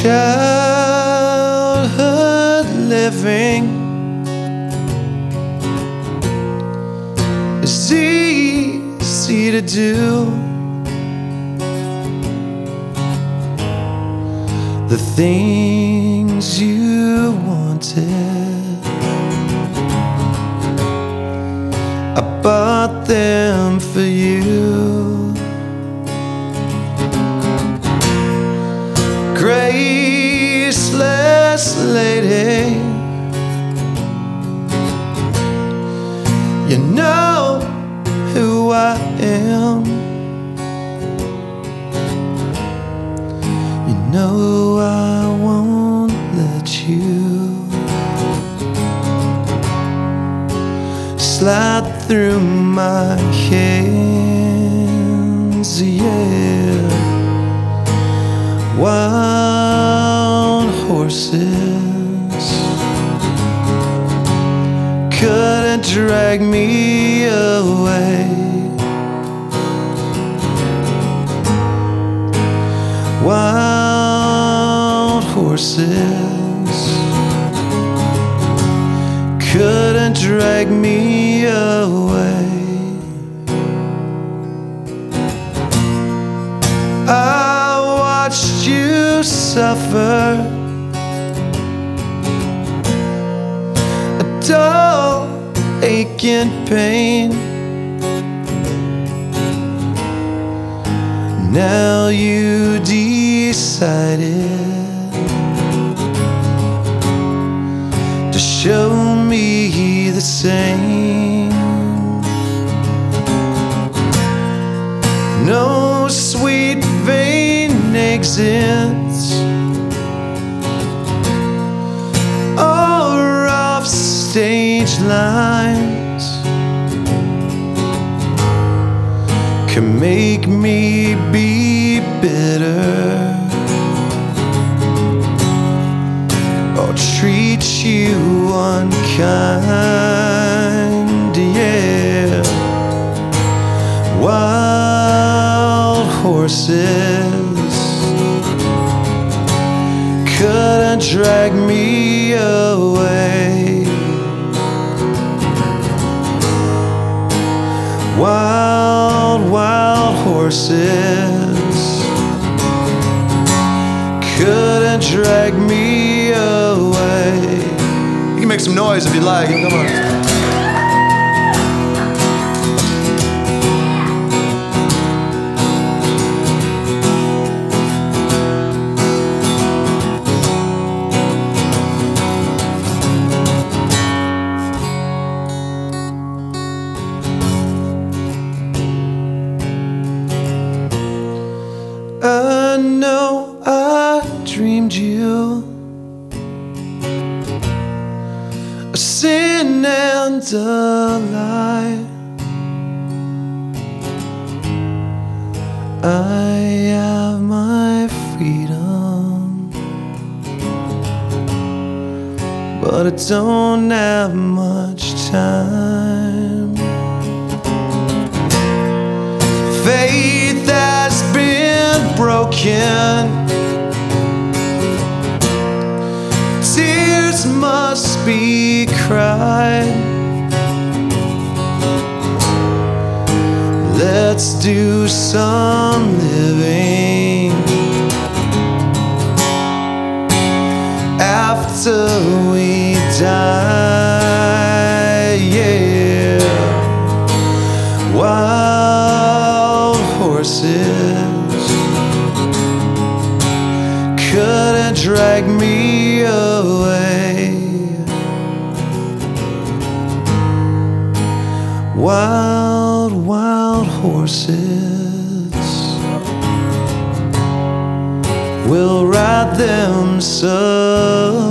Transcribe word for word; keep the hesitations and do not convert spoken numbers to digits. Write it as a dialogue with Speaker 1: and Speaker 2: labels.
Speaker 1: Childhood living is easy to do. The things you wanted, I bought them for you. Graceless lady, you know who I am. You know I won't let you slide through my hands, yeah. Wild horses couldn't drag me away. Wild horses couldn't drag me away. I watched you suffer a dull, aching pain. Now you decided to show me the same. No sweet vein exits or off stage lines can make me be bitter or treat you unkind, yeah. Wild horses couldn't drag me away. Wild, wild horses couldn't drag me away. You can make some noise if you like. Come on. I know I dreamed you a sin and a lie. I have my freedom, but I don't have much time. Faith has been broken, tears must be cried. Let's do some living after we die, yeah. Wild horses couldn't drag me away. Wild, wild horses will ride them so